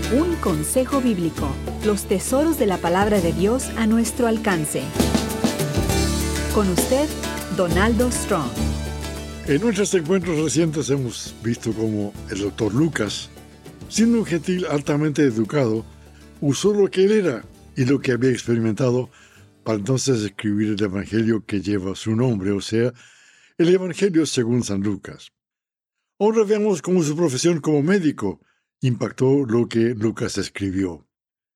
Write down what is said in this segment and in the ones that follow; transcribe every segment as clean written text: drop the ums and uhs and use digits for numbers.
Un consejo bíblico. Los tesoros de la palabra de Dios a nuestro alcance. Con usted, Donaldo Strong. En nuestros encuentros recientes hemos visto cómo el doctor Lucas, siendo un gentil altamente educado, usó lo que él era y lo que había experimentado para entonces escribir el Evangelio que lleva su nombre, o sea, el Evangelio según San Lucas. Ahora veamos cómo su profesión como médico impactó lo que Lucas escribió.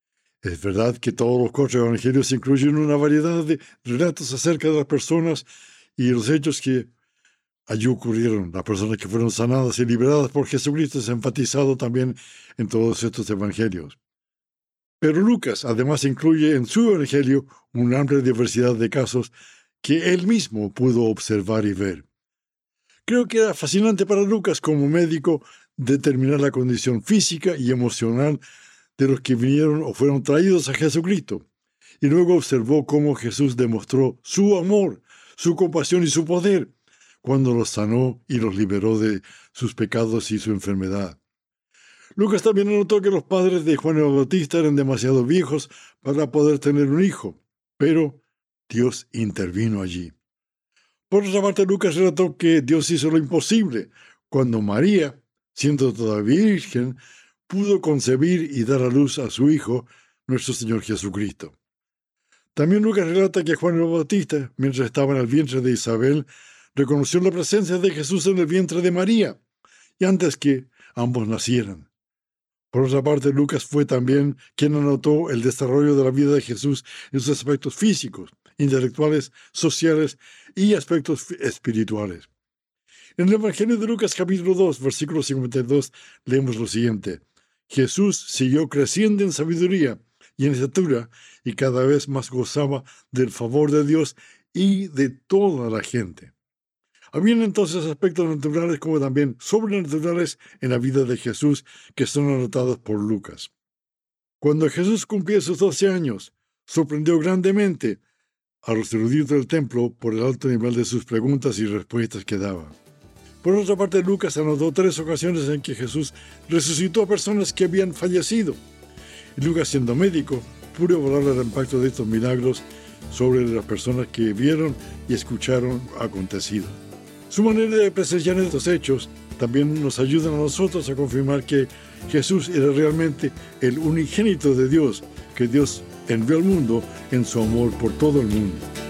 Es verdad que todos los 4 evangelios incluyen una variedad de relatos acerca de las personas y los hechos que allí ocurrieron, las personas que fueron sanadas y liberadas por Jesucristo es enfatizado también en todos estos evangelios. Pero Lucas además incluye en su evangelio una amplia diversidad de casos que él mismo pudo observar y ver. Creo que era fascinante para Lucas como médico determinar la condición física y emocional de los que vinieron o fueron traídos a Jesucristo. Y luego observó cómo Jesús demostró su amor, su compasión y su poder cuando los sanó y los liberó de sus pecados y su enfermedad. Lucas también anotó que los padres de Juan el Bautista eran demasiado viejos para poder tener un hijo, pero Dios intervino allí. Por otra parte, Lucas relató que Dios hizo lo imposible cuando María, siendo todavía virgen, pudo concebir y dar a luz a su Hijo, nuestro Señor Jesucristo. También Lucas relata que Juan el Bautista, mientras estaba en el vientre de Isabel, reconoció la presencia de Jesús en el vientre de María, y antes que ambos nacieran. Por otra parte, Lucas fue también quien anotó el desarrollo de la vida de Jesús en sus aspectos físicos, intelectuales, sociales y aspectos espirituales. En el Evangelio de Lucas capítulo 2, versículo 52, leemos lo siguiente. Jesús siguió creciendo en sabiduría y en estatura y cada vez más gozaba del favor de Dios y de toda la gente. Habían entonces aspectos naturales como también sobrenaturales en la vida de Jesús que son anotados por Lucas. Cuando Jesús cumplió sus 12 años, sorprendió grandemente a los eruditos del templo por el alto nivel de sus preguntas y respuestas que daba. Por otra parte, Lucas anotó 3 ocasiones en que Jesús resucitó a personas que habían fallecido. Y Lucas, siendo médico, pudo evaluar el impacto de estos milagros sobre las personas que vieron y escucharon acontecido. Su manera de presenciar estos hechos también nos ayuda a nosotros a confirmar que Jesús era realmente el unigénito de Dios, que Dios envió al mundo en su amor por todo el mundo.